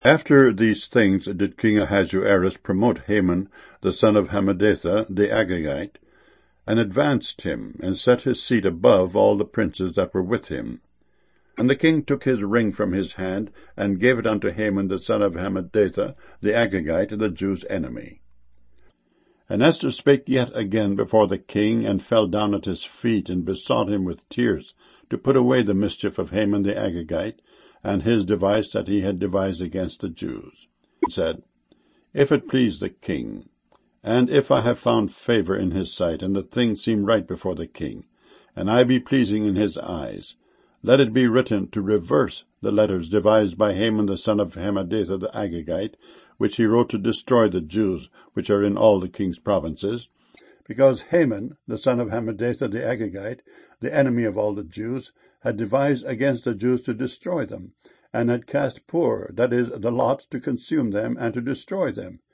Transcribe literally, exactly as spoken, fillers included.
After these things did King Ahasuerus promote Haman the son of Hammedatha the Agagite, and advanced him, and set his seat above all the princes that were with him. And the king took his ring from his hand, and gave it unto Haman the son of Hammedatha the Agagite, the Jews' enemy. And Esther spake yet again before the king, and fell down at his feet, and besought him with tears to put away the mischief of Haman the Agagite, and his device that he had devised against the Jews. And said, If it please the king, and if I have found favor in his sight, and the thing seem right before the king, and I be pleasing in his eyes, let it be written to reverse the letters devised by Haman the son of Hammedatha the Agagite, which he wrote to destroy the Jews which are in all the king's provinces, because Haman the son of Hammedatha the Agagite, the enemy of all the Jews, had devised against the Jews to destroy them, and had cast Pur, that is, the lot, to consume them and to destroy them.